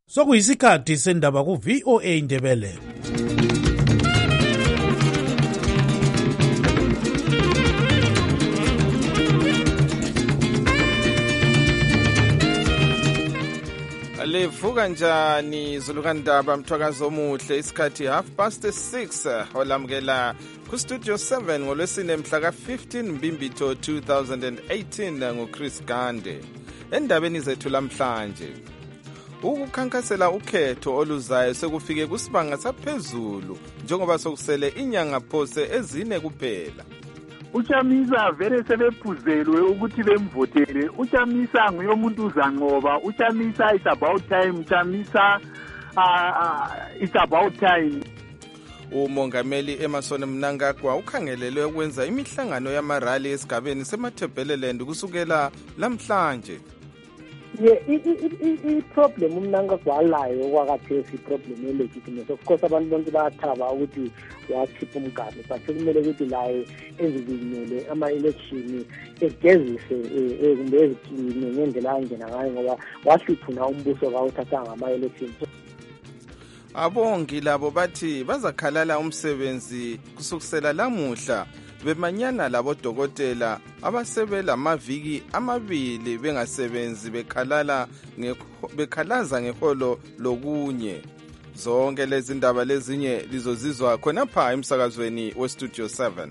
Sokuyisikhathi sendaba ku VOA Indebele. Livuka njani Zulukandaba Mthwakazi omuhle isikhathi 6:30 olamukela ku Studio 7 ngolwesine mhla ka-15 Mbimbitho 2018 ngoChris Gande. Endabeni zethu lamhlanje, ukukhankasela ukhetho oluzayo sekufike kusibanga saphezulu njengoba sokusele inyanga phose ezine kuphela. Uchamisa vele sebephuzelwe ukuthi bemvotele. Uchamisa nguyomuntu uzanqoba. Uchamisa it's about time. Uchamisa it's about time. Umongameli Emmerson Mnangagwa ukhangelelwe ukwenza imihlangano yamarali esigabeni seMathebeleland kusukela lamhlanje. I-problem Mnangagwa alayo okwakaphesi i-problem ye-legitimacy. Of course abantu bonke bayathaba ukuthi wakhipha umgaba, but sekumele ukuthi laye ezivinele ama-election egezise kumbe ezikline ngendlela angena ngayo ngoba wahluphuna umbuso kawuthathanga ama-election. Abongi labo bathi bazakhalala umsebenzi kusukusela lamuhla bemanyana labodokotela abasebela amaviki amabili bengasebenzi bekhalaza ngeholo lokunye. Zonke lezi ndaba lezinye lizozizwa khonapha emsakazweni weStudio 7.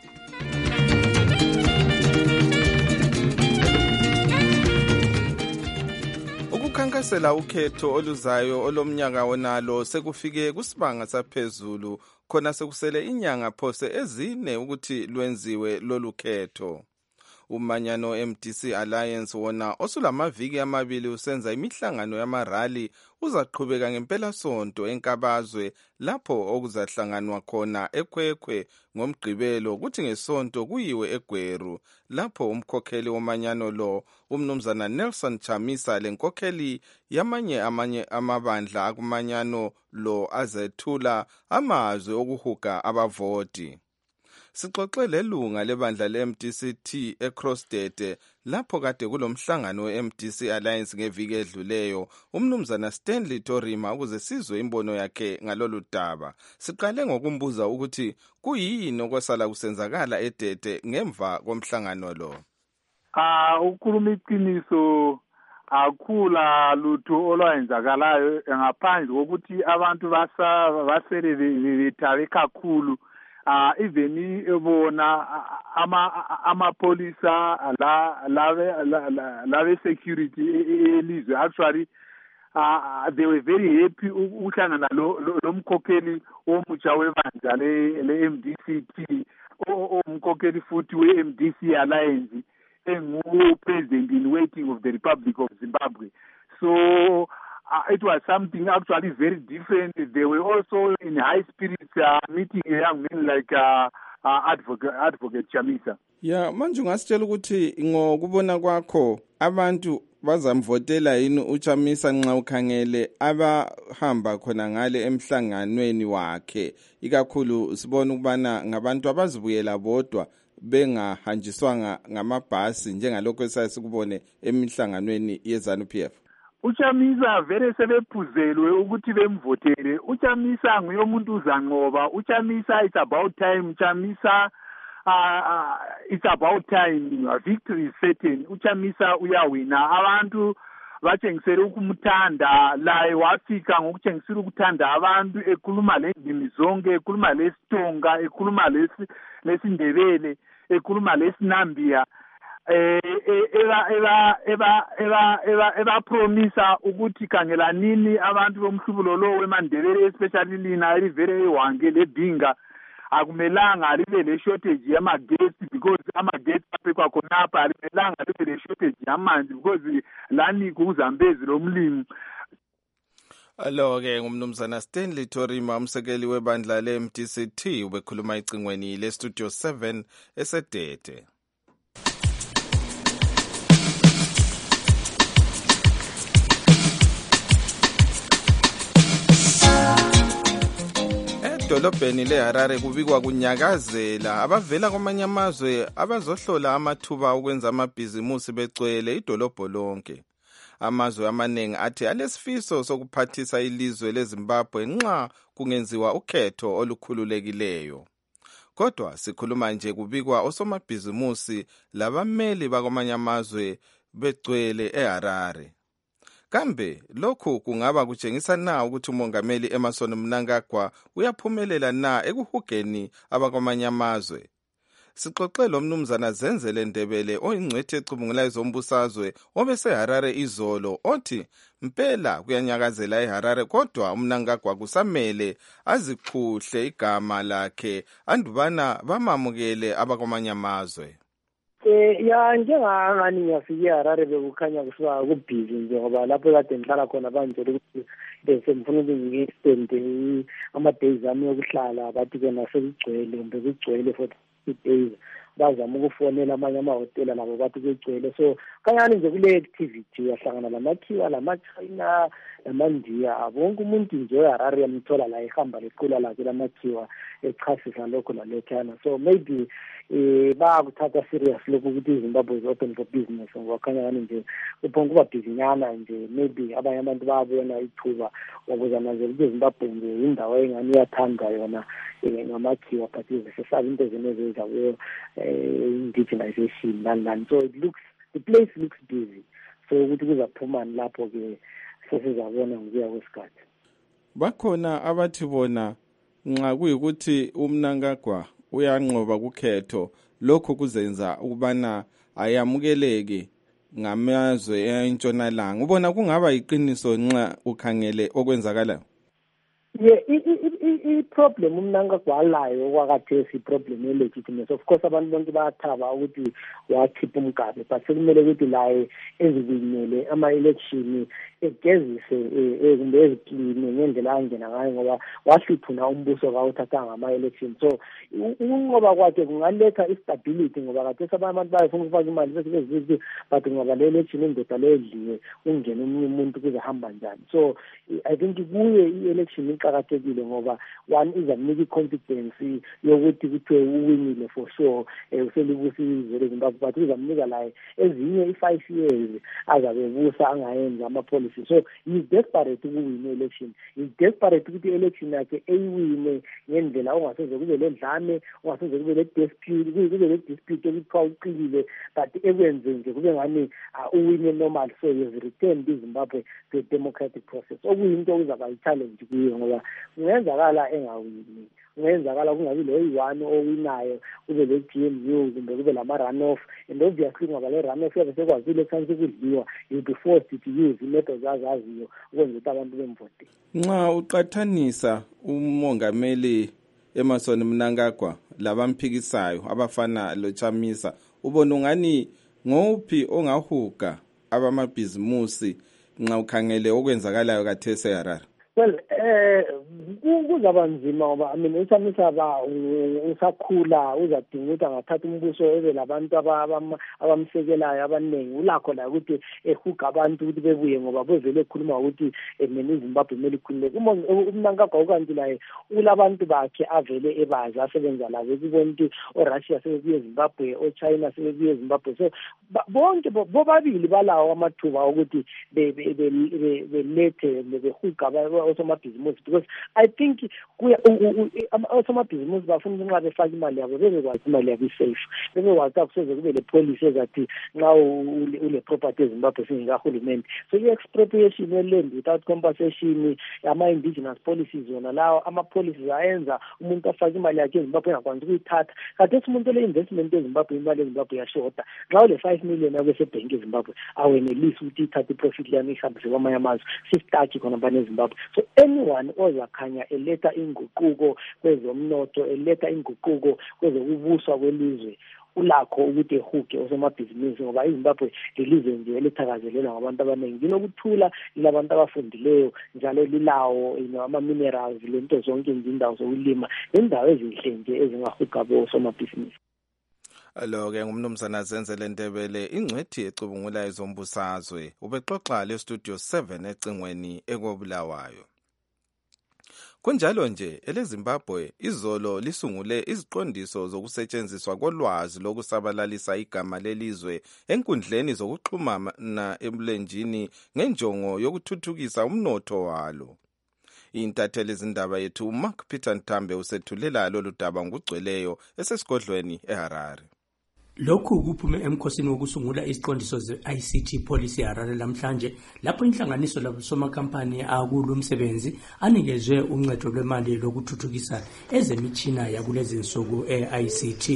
Ukukhankasela ukhetho oluzayo olomnyaka wonalo sekufike kusibanga saphezulu khona sekusele inyanga phose ezine ukuthi lwenziwe lolu khetho. Umanyano MDC Alliance wona osulamaviki amabili usenza imihlangano yamarali uzaqhubeka ngempela sonto enkabazwe lapho okuzahlanganwa khona eKwekhwe ngomgqibelo kuthi ngesonto kuyiwe eGweru lapho umkhokheli womanyano lo umnumzana Nelson Chamisa lenkokheli amanye amabandla akumanyano lo azethula amazwi okuhuga abavoti. Sixoxe lelunga lebandla le-MDC-T eCrossdete lapho kade kulomhlangano we-MDC Alliance ngeviki edluleyo umnumzana Stanley Torima ukuze sizwe imbono yakhe ngalolu daba. Siqale ngokumbuza ukuthi kuyini okwesala kusenzakala eDete ngemva komhlangano lo. Ukhuluma iqiniso akula lutho olwenzakalayo ngaphandle kokuthi abantu basele bethabe kakhulu. Even ebona amapolisa la security elizwe actually they were very happy uhlangana lo mkhokheli omutsha webandla le MDC-T umkhokheli futhi we-MDC Alliance engu-president in waiting of the Republic of Zimbabwe. So it was something actually very different. They were also in high spirits meeting a young man like Advocate Chamisa. Manje ungasitshela ukuthi ngokubona kwakho abantu bazamvotela yini uChamisa nxa ukhangele abahamba khona ngale emhlanganweni wakhe, ikakhulu sibona ukubana ngabantu abazibuyela bodwa bengahanjiswanga ngamabhasi njengalokho esasikubone emihlanganweni yeZANU-PF. Uchamisa vele sebephuzelwe ukuthi bemvotele. Uchamisa nguyomuntu uzanqoba. Uchamisa it's about time. Uchamisa it's about time. Victory is certain. Uchamisa uyawina. Abantu batshengisela ukumthanda laye wafika ngokutshengisela ukuthanda abantu ekhuluma lendimi zonke, ekhuluma lesiTonga, ekhuluma lesindebele, ekhuluma lesinambia. Eba promisa ukuthi kangelanini abantu bomhlubulo lo weMandebele especially lina elivele eHwange leBhinga akumelanga libe le shortage yamagesi because amagesi apekwa khonapha alimelanga libe le shortage yamanzi because lani kuZambezi lomlimi. Alo-ke ngumnumzana Stanley Torima umsekeli webandla le-MDC-T ubekhuluma icingweni leStudio 7 eseDete. Edolobheni leHarare kubikwa kunyakazela abavela kwamanye amazwe abazohlola amathuba okwenza amabhizimusi begcwele idolobho lonke. amazwe amaningi athi alesifiso sokuphathisa ilizwe leZimbabwe nxa kungenziwa ukhetho olukhululekileyo. Kodwa sikhuluma nje kubikwa osomabhizimusi labameli bakwamanye amazwe begcwele eHarare. Kambe lokhu kungaba kutshengisa na ukuthi umongameli Emmerson Mnangagwa uyaphumelela na ekuhugeni abakwamanye amazwe? Sixoxele umnumzana Zenzele Ndebele oyingcwethi ecubungulayo zombusazwe obeseHarare izolo othi mpela kuyanyakazela eHarare kodwa uMnangagwa kusamele azikhuhle igama lakhe andubana bamamukele abakwamanye amazwe. Ya njengangani ngiyafike eHarare bekukhanya kusuka kubhizi nje ngoba lapho kade ngihlala khona banjele ukuthi besengifuna ukuthi ngi-extend ama-days ami yokuhlala bathi kena sekugcwele kumbe kugcwele for 2 days bazama ukufonela amanye amahotela labo bathi kugcwele so kanyani nje kule activity uyahlangana lamakhiwa lama-China lamandiya bonke umuntu nje eHarare yamthola la ehamba lequla lakhe lamakhiwa echasisa lokho nalokhana so maybe bayakuthatha serious lokhu ukuthi iZimbabwe is open for business ngoba kanyani nje uphonga kuba bhizinyana nje maybe abanye abantu bayabona ithuba ukuzamazela ukuthi iZimbabwe nje indawo engani iyathandwa yona ngamakhiwa but sesazi into zenezenza kuyo indigenization nani so the place looks busy so ukuthi kuzaphumani lapho ke sesizabona ngokuya kwesikhathi. Bakhona abathi bona nxa kuyikuthi uMnangagwa uyanqoba kukhetho lokho kuzenza ukubana ayamukeleke ngamazwe eNtshonalanga. Ubona kungaba iqiniso nxa ukhangele okwenzakalayo? I-problem uMnangagwa alayo okwakhathesi i-problem ye-legitimacy. Of course abantu bonke bayathaba ukuthi wakhipha umgabe but sekumele ukuthi laye ezibinyele ama-election egezise kumbe ezikline ngendlela angena ngayo ngoba wahluphuna umbuso kawuthathanga ama-election so ukunqoba kwakhe kungaletha istability ngoba khathesi abanye abantu bayafuna ukufaka imali bese but ngoba le-election indoda leyedliwe ungene omunye umuntu kuzahamba njani so I think kuye i-election iqakathekile ngoba one izamnika i-confidence yokuthi kuthiwe uwinile for sure uselibusize leZimbabwe but izamnika laye ezinye i-5 years azabe busa angayenza ama-policy so he is desperate ukuwina election he is desperate ukuthi i-election yakhe eyiwine ngendlela ongaseze kube ledlame ongaseze kube le-dispute kube le-dispute ekuthiwa uqilile but ekwenze nje kube ngani uwine normal so he has returned iZimbabwe to a democratic process okuyinto okuzaba i-challenge kuyo ngoba kungenzakala engawini kungenzakala kungabi lo-1 owinayo kube le-GMU kumbe kube lama-runoff and obviously ngoba le-runoff yabe sekwazile chance ukudliwa you'll be forced to use i-methods azaziyo ukwenza ukuthi abantu bemvote. Nxa uqathanisa umongameli Emmerson Mnangagwa labamphikisayo abafana loChamisa ubona ungani ngophi ongahuga abamabhizimusi nxa ukhangele okwenzakalayo khathesi eHarare? Well, kuzaba nzima ngoba uChamisa usakhula uzadinga ukuthi angathatha umbuso ebe labantu abamsekelayo abaningi ulakho la ukuthi ehuga abantu ukuthi bebuye ngoba bevele ekhuluma ukuthi mina iZimbabwe kumele ikhululeke. uMnangagwa ukanti laye ulabantu bakhe avele ebazi asebenza labo kubona ukuthi oRussia sebebuye eZimbabwe oChina sebebuye eZimbabwe so bonke bobabili balawo amathuba ukuthi belethe behuga osomabhizimusi because I think osomabhizimusi bafuna ukuthi nxa befaka imali yabo bebekwazi imali yabo i-safe bebekwazi akuseze kube le-policy ezathi nxa ule-property eZimbabwe singekahulumende so i-expropriation ye-land without compensation ama-indigenous policies yona lawo ama-policies ayenza umuntu afake imali yakhe eZimbabwe engakwanisi ukuyithatha khathesi umuntu ole-investment eZimbabwe imali eZimbabwe iyashoda nxa ule-5 million yakho esebhenki eZimbabwe awenelisi ukuthi ithathe iprofit yami ihambise kwamanye amazwe sistaki khona bane eZimbabwe so anyone ozakhanya eletha inguquko kwezomnotho eletha inguquko kwezokubuswa kwelizwe ulakho ukuthi ehuge osomabhizinisi ngoba iZimbabwe lilizwe nje elithakazelelwa ngabantu abaningi linokuthula lilabantu abafundileyo njalo lilawo ama-minerals lento zonke izindawo zokulima nendawo ezinhle nje ezingahuga osomabhizinisi. Lo-ke ngumnumzana Zenzele Ndebele ingcwethi ecubungulayo zombusazwe ubexoxa le studio 7 ecingweni ekobulawayo. Kunjalo nje eleZimbabwe izolo lisungule iziqondiso zokusetshenziswa kolwazi lokusabalalisa igama lelizwe enkundleni zokuxhumana emlenjini ngenjongo yokuthuthukisa umnotho walo. Intatheli izindaba yethu Mark Peter Ntambe usethulela lolu daba ngokugcweleyo esesigodlweni eHarare. Lokhu kuphume emkhosini wokusungula isiqondiso ze-ICT policy eHarare namhlanje lapho inhlanganiso labosomakhampani akulu umsebenzi anikezwe uncedo lwemali lokuthuthukisa ezemitshina yakulezi nsuku e-ICT.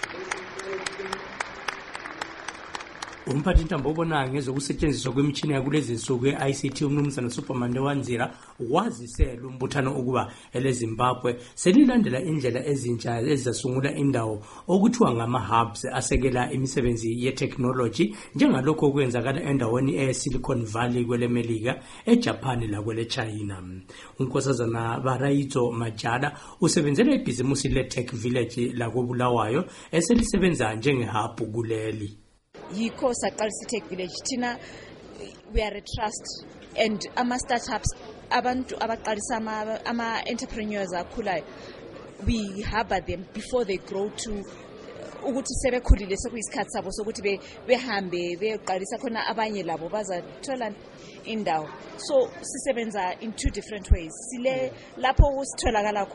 Umphathi Ntambo obona ngezokusetshenziswa kwemitshina yakulezi nsuku e-ICT umnumzana Superman Wanzira wazisela umbuthano ukuba eleZimbabwe selilandela indlela ezintsha ezasungula indawo okuthiwa ngama-hubs asekela imisebenzi ye-technology njengalokho okwenzakala endaweni e-Silicon Valley kwelemelika, eJapan lakwele-China. Unkosazana Barayizo Majala usebenzela ibhizimusi le-Tech Village lakobulawayo eselisebenza njenge-hub kuleli. Yikho saqalisa iTech Village thina we are a trust and ama-startups abantu abaqalisa ama-entrepreneurs akhulayo we harbor them before they grow to ukuthi sebekhulile sekuyisikhathi sabo sokuthi behambe beqalisa khona abanye labo bazathola indawo. So sisebenza in two different ways. Sile lapho sitholakala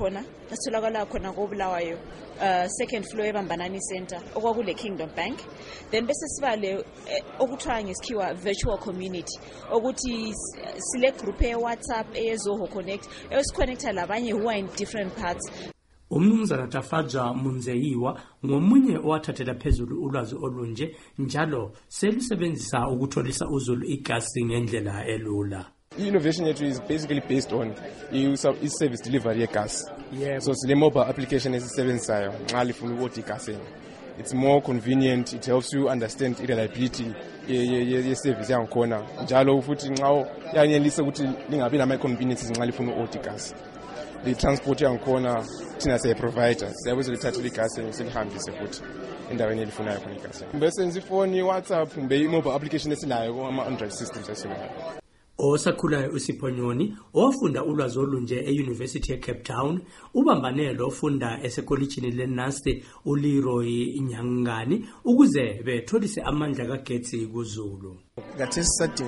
khona kobulawayo second floor eBambanani Center okwakule Kingdom Bank, then bese sibale okuthiwa ngesikhiwa virtual community ukuthi sile group eWhatsApp ezoho connect esiconnecta labanye who are in different parts. Umnumzana Tafadzwa Munzeyiwa ngomunye owathathela phezulu ulwazi olunje njalo selusebenzisa ukutholisa uzulu igasi ngendlela elula. Innovation yethu is basically based on service delivery gas. Yeah. So the mobile application esisebenzayo nxa lifuna ukuthi igasini. It's more convenient, it helps you understand reliability ye-service yangikhona. Njalo futhi nxa yanelisa ukuthi lingabi nama-inconveniences nxa lifuna ukuthi gas. The transport yangikhona thina siyayi-provider, siyakwazi ukuthatha igasi silihambise futhi endaweni elifunayo khona igasi. Bese ngenza ifoni, WhatsApp, kumbe i-mobile application esilayo kuma-Android systems esilayo. Osakhulayo uSiphonyoni owafunda ulwazi olunje e-University eCape Town ubambanelo ofunda esekolitshini leNasti uLeroy Nyangani ukuze betholise amandla kagetsi kuzulu. Ngathi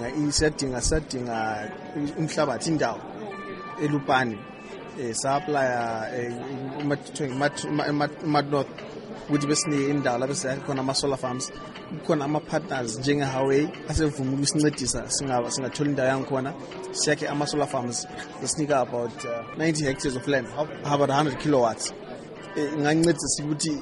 sadinga umhlabathi indawo eLupane supply North ukuthi besine indawo lapho sikhona ama-solar farms, kukhona ama-partners njenge-Huawei asevuma ukusincedisa singathola indawo yangikhona siyakhe ama-solar farms zisinika about 90 hectares of land, about 100 kilowatts. Ingancedisa ukuthi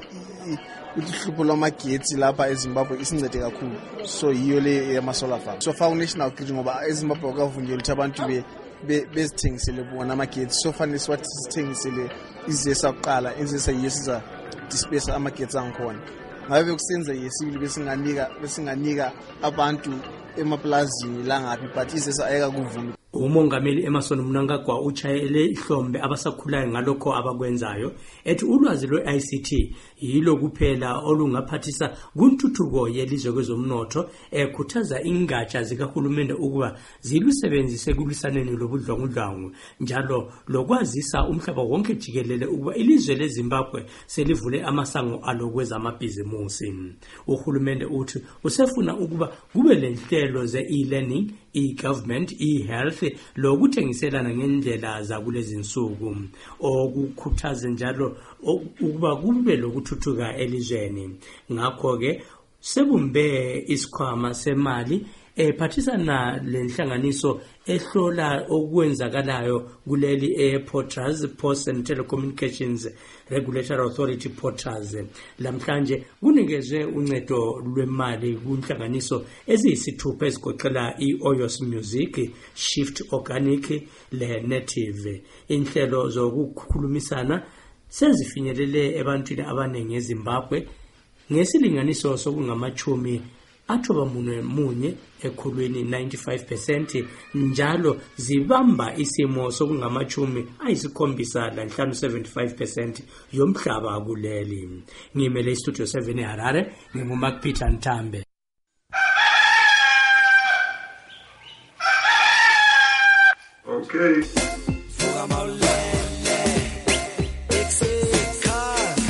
uhlupho lwamagetsi lapha eZimbabwe isincede kakhulu, so yiyo le yama-solar farm. So far national grid ngoba eZimbabwe akavunyelwa ukuthi abantu bezithengisele bona amagetsi, so fanele siwathi sithengisele izesa kuqala izesa yesiza disperse amagetsi angikhona. Ngabe kusenza yesibili besinganika abantu emaplazini langaphi but izesa ayeka kuvuma. Umongameli Emerson Mnangagwa uchayele ihlombe abasakhulayo ngalokho abakwenzayo ethi ulwazi lwe-ICT yilo kuphela olungaphathisa kuntuthuko yelizwe kwezomnotho ekhuthaza ingatsha zikahulumende ukuba zilusebenzise kulwisaneni lobudlwangudlwangu njalo lokwazisa umhlaba wonke jikelele ukuba ilizwe leZimbabwe selivule amasango alokwezamabhizimusi. Uhulumende uthi usefuna ukuba kube lenhlelo ze-e-learning, e-government, e-health lokuthengiselana ngendlela zakulezi nsuku okukhuthaza njalo ukuba kube lokuthuthuka elizweni. Ngakho ke sebumbe isikhwama semali ephathisana lenhlanganiso ehlola okwenzakalayo kuleli Porters, Post and Telecommunications Regulatory Authority Porters. Lamhlanje kunikezwe uncedo lwemali kunhlanganiso eziyisithupha ezigoqela i-Oyos Music, Shift Organic le-Native. Inhlelo zokukhulumisana sezifinyelele ebantwini abaningi eZimbabwe ngesilinganiso sokungamachumi athoba munye ekhulwini 95% njalo zibamba isimo sokungamachumi ayisikhombisa lanhlanu 75% yomhlaba kuleli. Ngimele istudio 7 eHarare, nginguMark Peter Ntambe. Okay.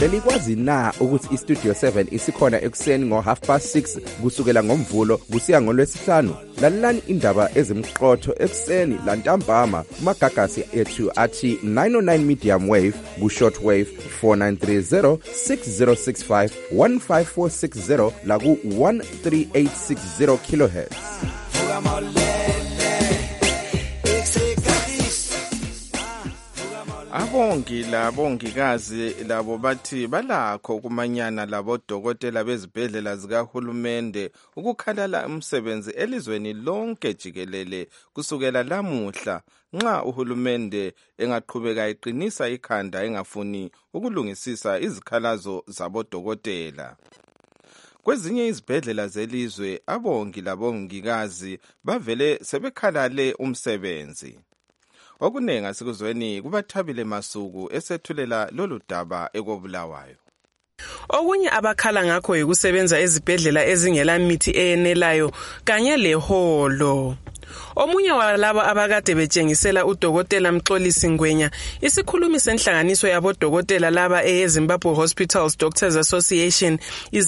belikwazi na ukuthi iStudio 7 isikhona ekuseni ngo6:30 kusukela ngomvulo kusiya ngolwesihlanu? Lalelani indaba ezimqotho ekuseni lantambama kumagagasi ethu athi 909 medium wave ku-short wave 4930 6065 15460 la ku-13860 kilohertz. Abongi labongikazi labo bathi balakho ukumanyana labodokotela bezibhedlela zikahulumende ukukhalala umsebenzi elizweni lonke jikelele kusukela lamuhla nxa uhulumende engaqhubeka eqinisa ikhanda engafuni ukulungisisa izikhalazo zabodokotela. Kwezinye izibhedlela zelizwe abongi labongikazi bavele sebekhalale umsebenzi. Okunenga sikuzweni kubaThabile Masuku esethulela lolu daba ekobulawayo. Okunye abakhala ngakho yikusebenza ezibhedlela ezingela mithi eyenelayo kanye leholo. Omunye walabo abakade betshengisela udokotela Mxolisi Ngwenya isikhulumi senhlanganiso yabodokotela laba eZimbabwe Hospitals Doctors Association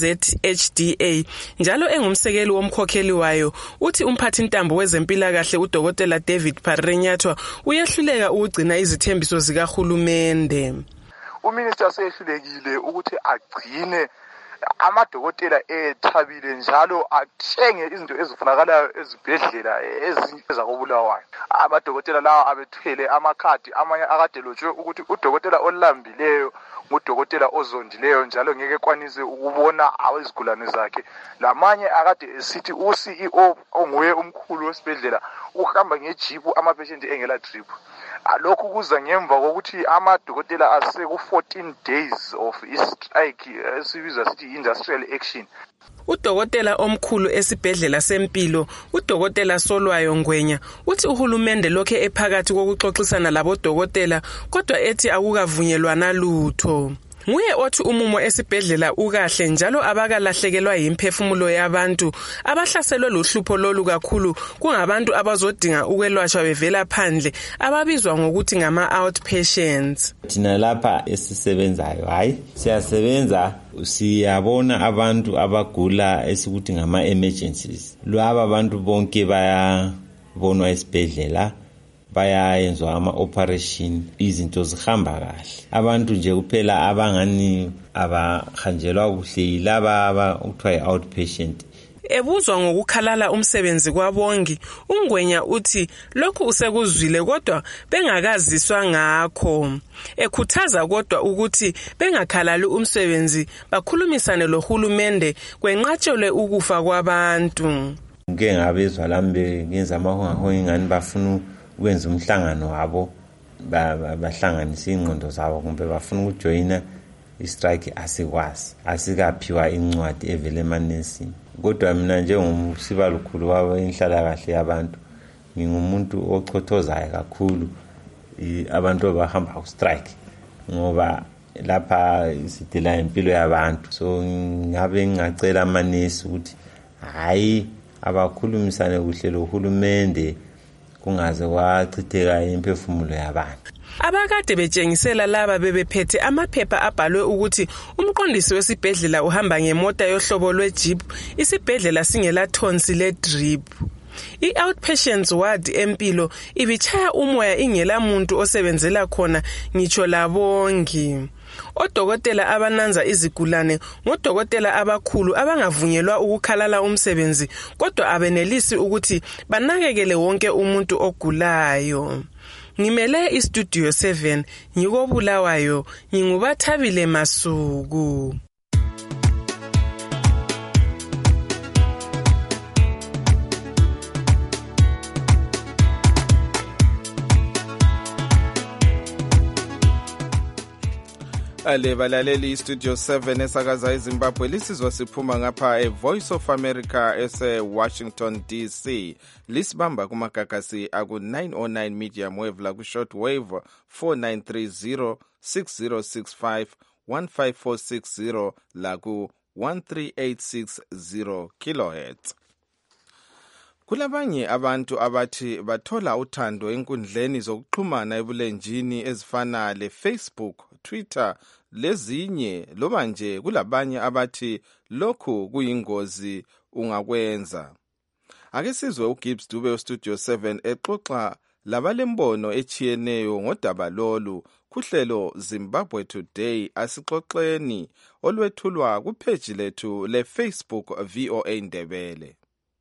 iZHDA njalo engumsekeli womkhokheli wayo uthi umphathintambo wezempilakahle udokotela David Parenyathwa uyehluleka ukugcina izithembiso zikahulumende. Uminister sehlulekile ukuthi agcine amadokotela ethabile njalo athenge izinto ezifunakalayo ezibhedlela ezakobulawayo. Amadokotela lawa abethwele amakhadi amanye akadelotshwe ukuthi udokotela olambileyo ngudokotela ozondileyo njalo ngeke kwanise ukubona izigulane zakhe. Lamanye akade esithi uCEO onguye umkhulu wesibhedlela uhamba ngejipu amapatient engela drip. Lokhu kuza ngemva kokuthi amadokotela aseku-14 days of strike esibiza sithi industrial action. Udokotela omkhulu esibhedlela sempilo udokotela Solwayo Ngwenya uthi uhulumende lokhe ephakathi kokuxoxisana labodokotela kodwa ethi akukavunyelwana lutho. Nguye othi umumo esibhedlela ukahle njalo abakalahlekelwa yimphefumulo yabantu abahlaselwe luhlupho lolu kakhulu kungabantu abazodinga ukwelashwa bevela phandle ababizwa ngokuthi ngama-outpatients. Thina lapha esisebenzayo siyasebenza siyabona abantu abagula esikuthi ngama-emergencies. Laba abantu bonke bayabonwa esibhedlela bayayenzwa ama-operation izinto zihamba kahle. Abantu nje kuphela abangani abahanjelwa kuhle laba okuthiwa yi-outpatient. Ebuzwa ngokukhalala umsebenzi kwabongi uNgwenya uthi lokhu usekuzwile kodwa bengakaziswa ngakho. Ekhuthaza kodwa ukuthi bengakhalali umsebenzi bakhulumisane lohulumende kwenqatshelwe ukufa kwabantu. Ngeke ngabezwa lambe ngenza amahongaho ingani bafuna ukwenza umhlangano wabo bahlanganisa ingqondo zabo kumbe bafuna ukujoyina istrike asikwazi asikaphiwa incwadi evele emanesini. Kodwa mina njengomsibalukhulu wabo inhlalakahle yabantu ngingumuntu ochothozayo kakhulu abantu abahamba ku strike ngoba lapha sidila impilo yabantu. So ngabe ngicela amanesi ukuthi hayi abakhulumisane kuhle lohulumende kungaze kwachitheka imphefumulo yabantu. Abakade betshengisela laba bebephethe amaphepha abhalwe ukuthi umqondisi wesibhedlela uhamba ngemota yohlobo lwejeep isibhedlela singela thonsi le drip. I-outpatients ward empilo ibichaya umoya ingela muntu osebenzela khona ngitsho labongi. Odokotela abananza izigulane ngodokotela abakhulu abangavunyelwa ukukhalala umsebenzi kodwa abenelisi ukuthi banakekele wonke umuntu ogulayo. Ngimele iStudio 7 ngikobulawayo ngingubaThabile Masuku. Ale balaleli iStudio 7 esakaza eZimbabwe lisizwa siphuma ngapha eVoice of America ese-Washington DC. Lisibamba kumagagasi aku-909 medium wave la ku-short wave 4930 6065 15460 la ku-13860 kilohertz. Kulabanye abantu abathi bathola uthando enkundleni zokuxhumana ebulenjini ezifana leFacebook, Twitter lezinye loba nje kulabanye abathi lokhu kuyingozi ungakwenza. Ake sizwe uGibbs Dube Studio 7 exoxa labalembono echiyeneyo ngodaba lolu kuhlelo Zimbabwe Today asixoxeni olwethulwa kupage lethu leFacebook VOA Ndebele.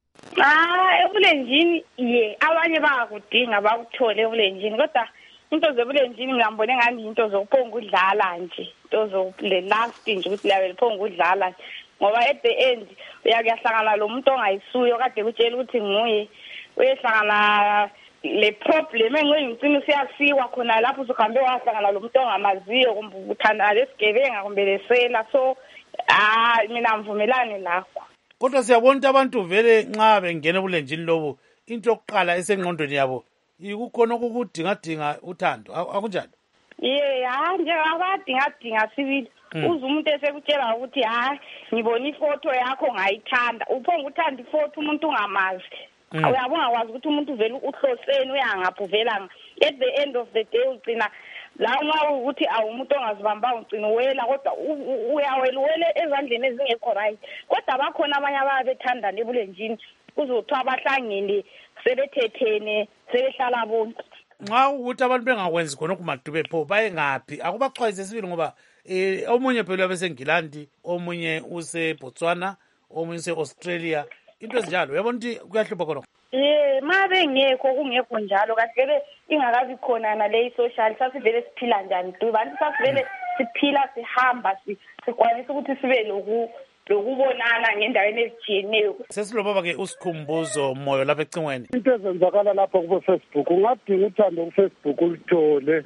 Ebulenjini abanye bayakudinga bakuthole ebulenjini kodwa into zebulenjini ngiyambone ngani into zokuphonga udlala nje into zole last nje ukuthi lawe liphonga udlala ngoba at the end uyakuyahlangana lo muntu ongayisuyo kade kutshela ukuthi nguye uyehlangana le problem engcingcini siyasiwa khona lapho usuhambe wahlangana lo muntu ongamaziyo kumbe uthanda lesigebenga kumbe lesela so mina mvumelane lakho. Kodwa siyabona abantu vele nxa bengena ebulenjini lobo into yokuqala esengqondweni yabo ikukhona ukudinga uthando akunjani? Nje abadinga sibili uze umuntu esekutshela ukuthi ngibona ifoto yakho ngayithanda uphonga uthanda ifoto umuntu ungamazi uyabona kwazi ukuthi umuntu vele uhloseni uyangapho vela at the end of the day ugcina la uma ukuthi awumuntu ongazibamba ugcina wela kodwa uyawela ezandleni ezingekho right kodwa bakhona abanye ababethandana ebulenjini kuzothiwa abahlangene sebethethene sebehlala bonke. Nxa ukuthi abantu bengakwenzi khona kumadube pho bayengaphi akubaxwayise sibili ngoba omunye phela ubesengilandi omunye useBotswana omunye useAustralia into ezinjalo uyabona ukuthi kuyahlupha khona. Ma bengekho kungekho njalo kahle ingakabi khona nale social sasivele siphila njani dubantu sasivele siphila sihamba sikwanisa ukuthi sibe lokubonana ngendaweni ezijiyeneyo. Sesilobaba-ke usikhumbuzo moyo lapha ecingweni. Into ezenzakala lapha kubo-Facebook ungadinga uthando ku-Facebook uluthole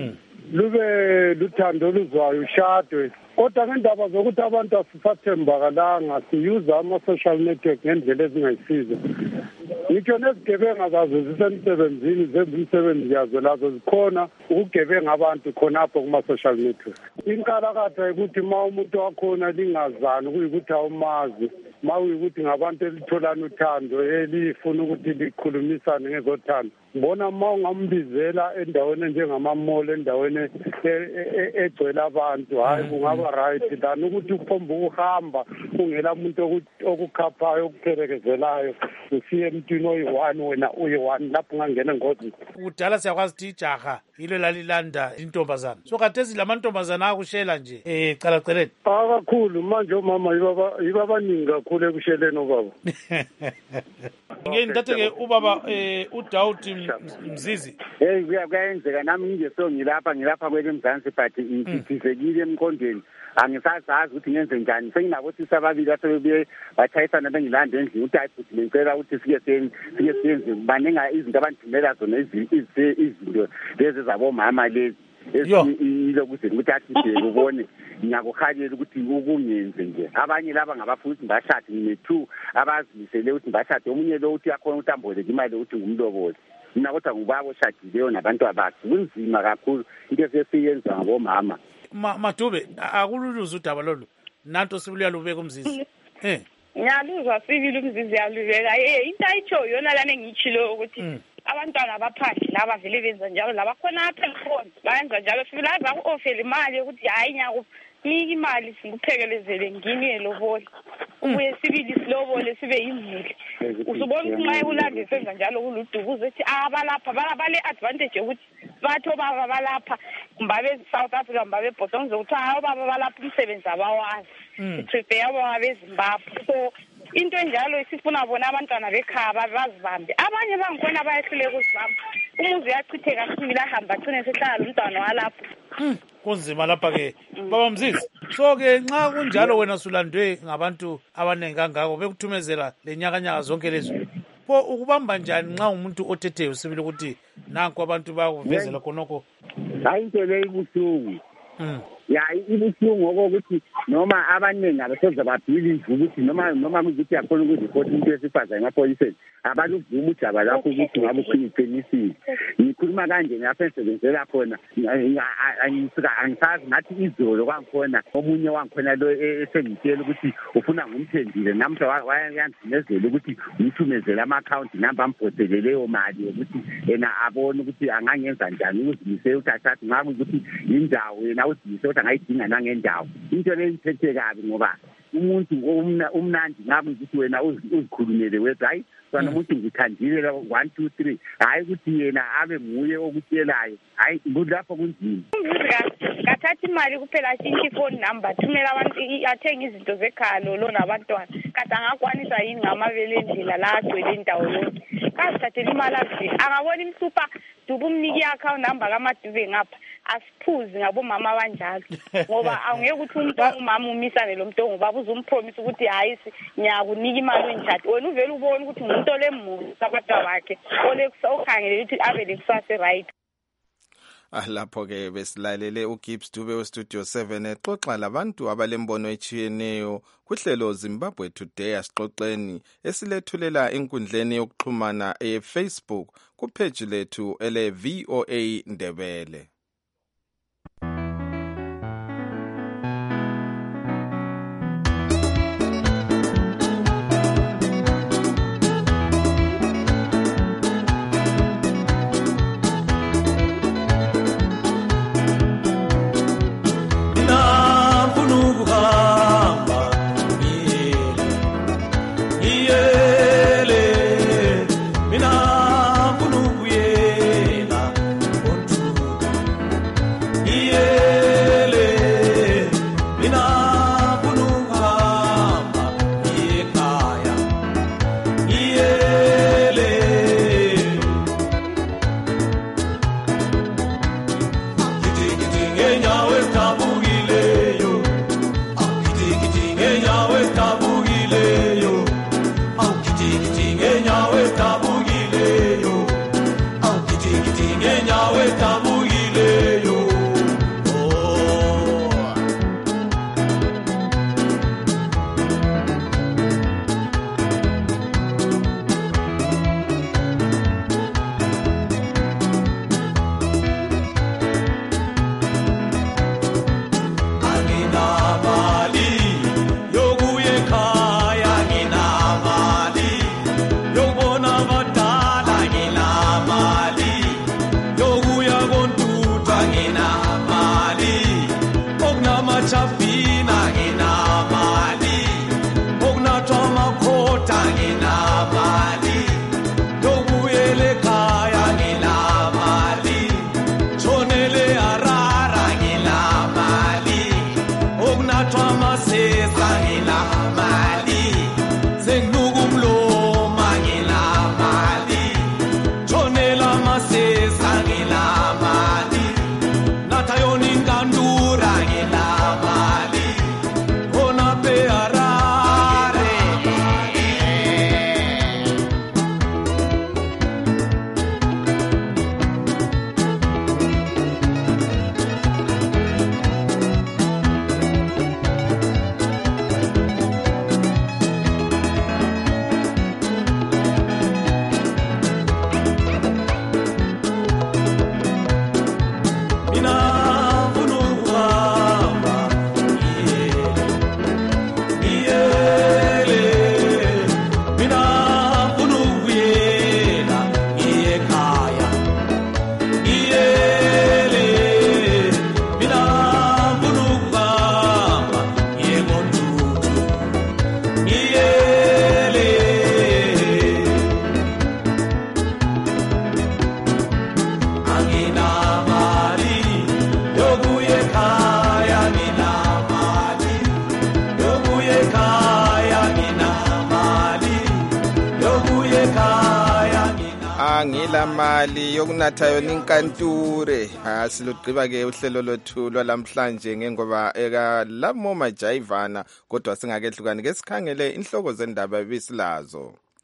lube luthando oluzwayo ushadwe kodwa ngendaba zokuthi abantu asisathembakalanga siyuza ama-social network ngendlela ezingayisizo ngitsho nezigebenga zazo zisemsebenzini zenza umsebenzi yazo lazo zikhona ukugebenga abantu khonapho kuma-social network. Inkalakatha ukuthi ma umuntu wakhona lingazani kuyikuthi awumazi ma uyikuthi ngabantu elitholana uthando elifuna ukuthi likhulumisane ngezothando ngibona ma ungambizela endaweni enjengamamall endaweni egcwele abantu hayi kungaba right than ukuthi uphomba ukuhamba ungela muntu okukhaphayo okuphelekezelayo usiye emntwini oyi-1 wena uyi-1 lapho ungangena engozini. Kudala siyakwazi ukuthi ijaha yilo lalilanda intombazana so khathesi lamantombazana akushela nje calaceleni kakhulu manje omama yiba abaningi kakhulu ekusheleni obaba. Ngeke ngidathe-ke ubaba uDawudi Mzizi. Kuyenzeka nami nje so ngilapha kwele Mzansi but ngithizekile emqondweni angisazazi ukuthi ngenze njani senginabo sisa ababili asebebuye bathayisana bengilanda endlini ukuthi ayibhuti ngicela ukuthi sike senze baninga izinto abandimela zona izinto lezi zabomama lezi ilokuthi ukuthi athi ubone ngiyakuhalela ukuthi ukungenze nje abanye laba ngabafuthi bashade ngine-2 abazimisele ukuthi bashade omunye lo uthi yakhona ukuthi amboleke imali ukuthi ngumlobozi mina kodwa ngubaba oshadileyo nabantu abakhe kunzima kakhulu into esesiyenza ngabomama. Madube akululuza udaba lolu nanto sibuya lubeka uMzizi. Ngiyaluzwa sibili uMzizi yalubeka into ayitsho yona lana engiyitshilo ukuthi abantwana abaphandle laba vele benza njalo labakhona apha ekhona bayenza njalo sibili baku-ofela imali yokuthi hayi nyakunika imali sikuphekelezele ngini elobola ubuye sibili silobole sibe yimvuli usubona ukuthi nxa ekulande senza njalo kuludubuzo ethi abalapha bale-advantage yokuthi bathi obaba balapha mbabe South Africa mbabe Botswana ngizokuthi obaba balapha umsebenzi abawazi iprefer ababa beZimbabwe so into enjalo isifuna bona abantwana bekhaya bazibambe abanye bangikhona bayehlule ukuzibamba umuzi uyachitheka sibili ahamba agcine sehlala umntwana walapho. Kunzima lapha-ke baba Mzizi so-ke nxa kunjalo wena sulandwe ngabantu abaningi kangako bekuthumezela le nyakanyaka zonke lezi pho ukubamba njani nxa umuntu othetheyo sibili ukuthi nanku abantu bayakuvezela khonokho? Hayi into leyo ibuhlungu ya ibuhlungu okokuthi noma abaningi abasoze babhilive ukuthi noma ukuthi yakhona ukuripota umuntu wesifazane emaphoyiseni abaluvuma udaba lakho ukuthi ngabe uqinisile. Ngikhuluma kanje ngapha esebenzela khona angisazi ngathi izolo kwangikhona omunye wangikhona lo esengitshela ukuthi ufuna ngumthendile namhla wayanzimezela ukuthi ngithumezele ama-account number ambhosele leyo mali ukuthi yena abone ukuthi angangenza njani uzimise uthathathi ngabe ukuthi indawo yena uzimise ukuthi angayidinga nangendawo. Into le iphethe kabi ngoba umuntu umnandi ngabe ukuthi wena uzikhulumele wethi hayi sona umuntu ngithandile 1 2 3 hayi ukuthi yena abe nguye okutshelayo hayi kulapho kunzima. Ngathatha imali kuphela ashintshe phone number thumela abantu athenga izinto zekhalo lo nabantwana kade angakwanisa yini ngamabele endlela la agcwele indawo yonke kasithathela imali athi angabona imhlupha dubu umniki account number kaMadube ngapha asiphuzi ngabomama abanjalo ngoba awungeke ukuthi umuntu umama umisane lo muntu ngoba uzumpromise ukuthi hayi ngiyakunika imali enjati wena uvela ubona ukuthi umuntu olemuli sabadwa bakhe okhangele ukuthi abe lekusasa right. Lapho-ke besilalele uGibbs Dube weStudio 7 exoxa labantu abalembono etshiyeneyo kuhlelo Zimbabwe Today asixoxeni esilethulela enkundleni yokuxhumana eFacebook kupage lethu ele VOA Ndebele. ngila mali yokunatha yona inkanture. Silugqiba ke uhlelo lwethu lwalamhlanje ngengoba eka lamo majayivana kodwa singakehlukani ke sikhangele inhloko zendaba ebisilazo.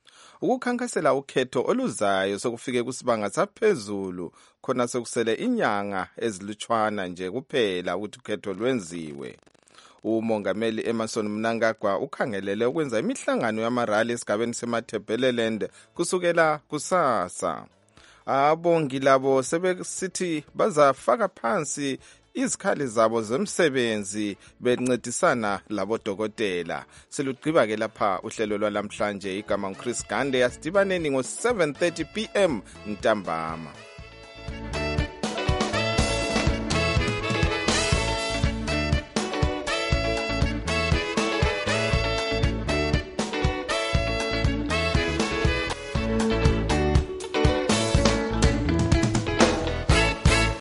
ukukhankasela ukhetho oluzayo sokufike kusibanga saphezulu khona sekusele inyanga ezilutshwana nje kuphela ukuthi ukhetho lwenziwe. Umongameli Emmerson Mnangagwa ukhangelele ukwenza imihlangano yamarali esigabeni seMatabeleland kusukela kusasa. Abongi labo sebesithi bazafaka phansi izikhali zabo zemsebenzi bencedisana labodokotela. Selugqiba ke lapha uhlelo lwalamhlanje. Igama nguChris Gande, yasidibaneni ngo 7:30 PM ntambama.